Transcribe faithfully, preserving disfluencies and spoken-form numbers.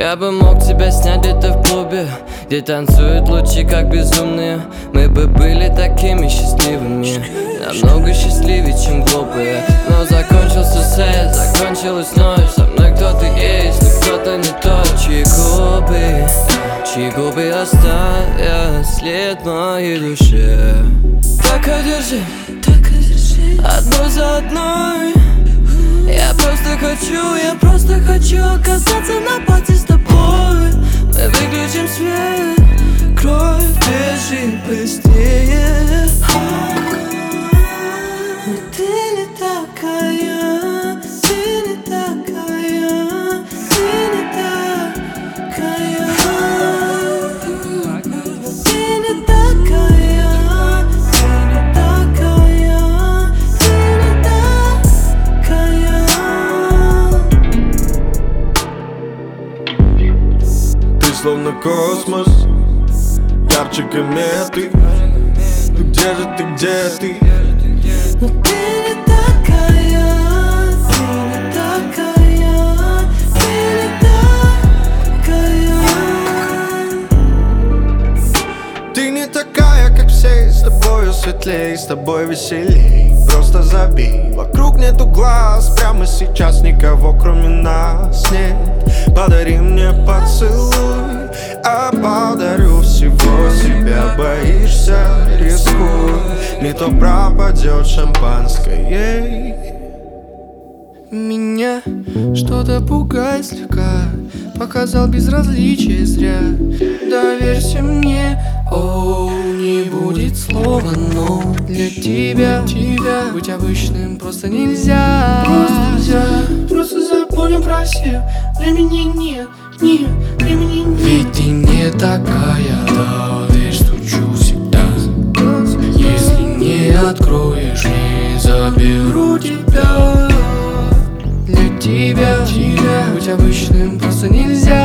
Я бы мог тебя снять где-то в клубе, где танцуют лучи как безумные. Мы бы были такими счастливыми, намного счастливее, чем глупые. Но закончился секс, закончилась ночь. Со мной кто-то есть, но кто-то не тот. Чьи губы, чьи губы оставят след в моей душе. Так и держи, так и держи, одну за одной. Я просто хочу, я просто хочу оказаться на пати с тобой. Мы выключим свет, кровь, бежи быстрее. Но ты не такая, ты не такая, ты не такая. Ты не такая, ты не такая, ты не такая. Ты словно космос, ярче кометы. Ты где же, ты где ты? Но ты не такая, ты не такая, ты не такая. Ты не такая, как все, с тобою светлей, с тобой веселей. Просто забей, вокруг нету глаз, прямо сейчас никого кроме нас нет. Подари мне поцелуй, а подарю всего себя. Боишься, рискуй, не то пропадет шампанское. Меня что-то пугает слегка, показал безразличие зря. Доверься мне, о, не будет слова но. Для тебя, тебя быть обычным просто нельзя. Просто нельзя, просто забудем про всех. Времени нет, нет, времени нет. Ведь ты не такая, да, дверь стучу всегда. Если не откроешь, не заберу тебя. Для тебя, тебя быть обычным просто нельзя.